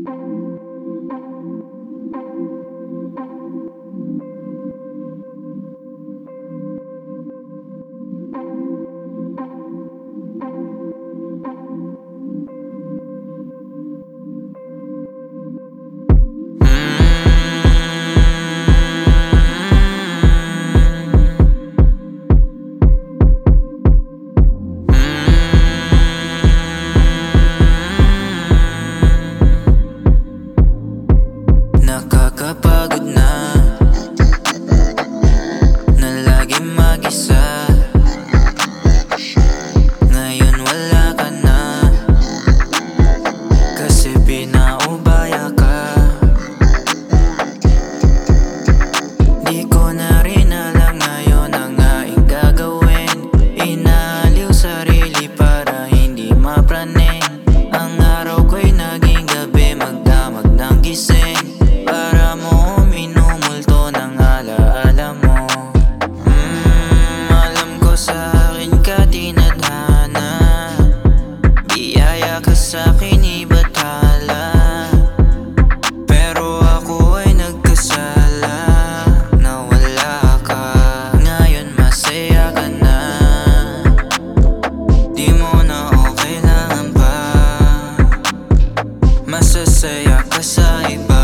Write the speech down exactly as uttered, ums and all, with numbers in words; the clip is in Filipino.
Nakakapagod na na lagi mag-isa. Ngayon wala ka na kasi pinaubaya ka. Di ko na rin alam ngayon ang aking gagawin. Inaaliw sarili para hindi mapraning. Ang araw ko'y naging gabi, magdamag ng gising para mo minumulto ng alaala mo. Hmm, alam ko sa akin ka tinadhana, biyaya ka sa'kin ibathala. Pero ako ay nagkasala na wala ka. Ngayon masaya ka na, di mo na o kailangan pa. Masasaya ka sa iba.